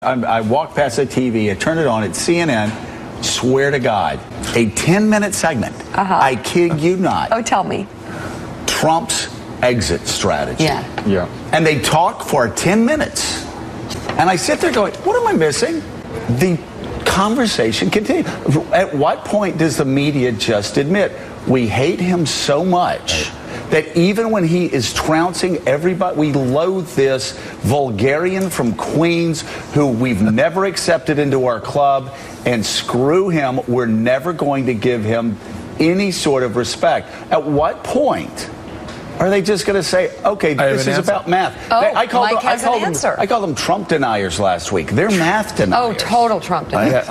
I walked past the TV, I turned it on, it's CNN, swear to God, a 10-minute segment. I kid you not. Oh, tell me. Trump's exit strategy. Yeah. And they talk for 10 minutes. And I sit there going, what am I missing? The conversation continues. At what point does the media just admit we hate him so much that even when he is trouncing everybody, we loathe this vulgarian from Queens who we've never accepted into our club, and screw him, we're never going to give him any sort of respect. At what point are they just going to say, okay, this is about math? I called them Trump deniers last week. They're math deniers. Oh, total Trump deniers.